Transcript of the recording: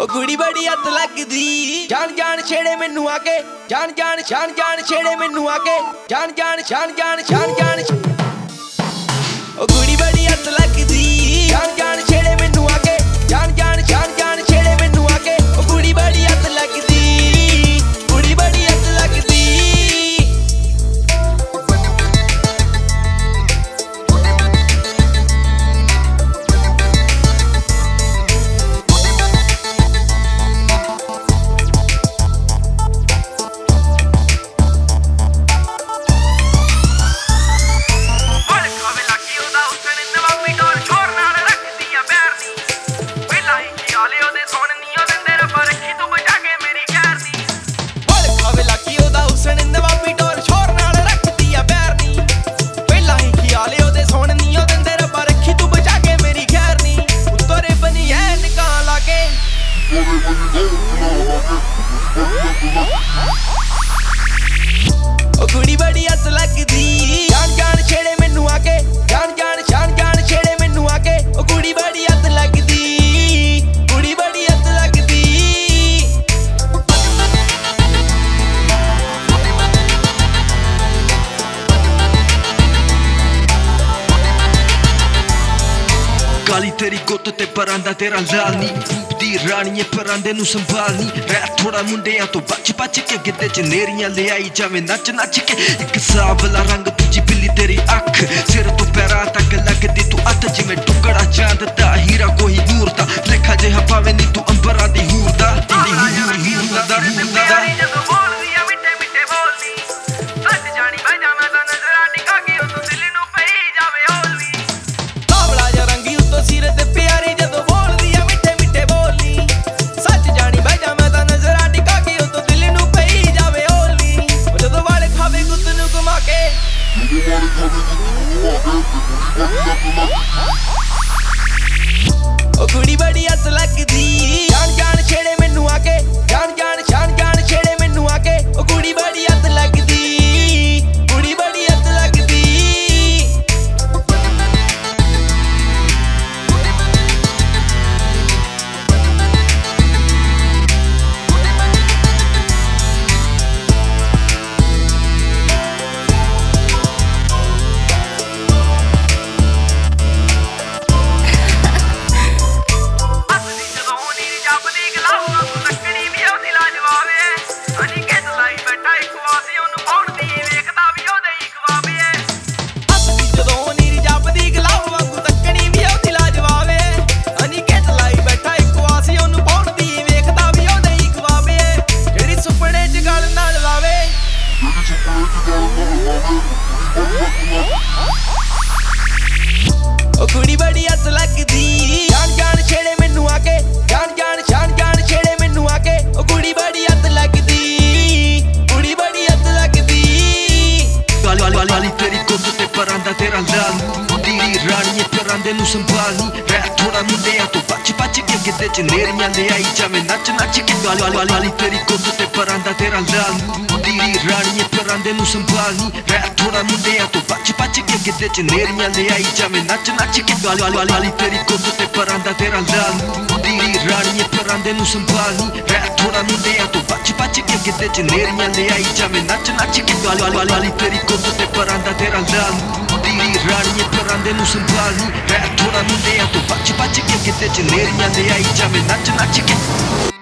कुड़ी बड़ी हथ लगदी जान जान छेड़े मैनू आके जान जान शान जान छेड़े मैनू आके जान जान शान जान शान जान कुड़ी बड़ी हथ लगदी जान जान छेड़े मैनू आके जान जान शान जान छेड़े मैनू आके कुड़ी बड़ी हथ लगदी कुड़ी बड़ी हथ लगदी कुड़ी बड़ी हथ लगदी जान जान छेड़े मैनू आके जान जान शान जान छेड़े मैनू आके कुड़ी बड़ी हथ लगदी कुड़ी बड़ी हथ लगदी काली तेरी गुत्त ते परांदा तेरा लाल नी दी रानी परांदे नू संभालनी रै थोड़ा मुंडियां तो बच बच के गिद्दे च नेरियां ले आई जावे नच नच के एक सावला रंग तुझी बिल्ली तेरी अख सिर तो पैरां तक लगदी तू अत जिवें टुकड़ा चांद दा हीरा कोई नूर दा लेखा जिहा पावे नी तू अंबरां दी हूर दा कुड़ी बड़ी हथ लगदी जान जान छेड़े मैनू आके जान जान शान जान छेड़े मैनू आके कुड़ी बड़ी हथ लगदी कुड़ी बड़ी हथ लगदी कुड़ी बड़ी हथ लगदी जान जान छेड़े मैनू आके जान जान शान जान छेड़े मैनू आके कुड़ी बड़ी हथ लगदी कुड़ी बड़ी हथ लगदी काली तेरी गुत्त ते परांदा तेरा लाल तेरी रानी परांदे नू संभालनी रै थोड़ा मुंडियां तो बच बच के गिद्दे च नेरियां ले आई जावे नच नच के काली तेरी गुत्त ते परांदा तेरा लाल तेरी रानी परांदे नू संभालनी रै थोड़ा मुंडियां तो बच बच के गिद्दे च नेरियां ले आई जावे नच नच के काली तेरी गुत्त ते परांदा तेरा लाल तेरी रानी परांदे नू संभालनी रै थोड़ा मुंडियां तो बच बच के गिद्दे च नेरियां ले आई जावे नच नच के काली तेरी गुत्त ते परांदा तेरा लाल तेरी रानी परांदे नू संभालनी रै थोड़ा मुंडियां तो बच बच के गिद्दे च नेरियां ले आई जावे नच नच के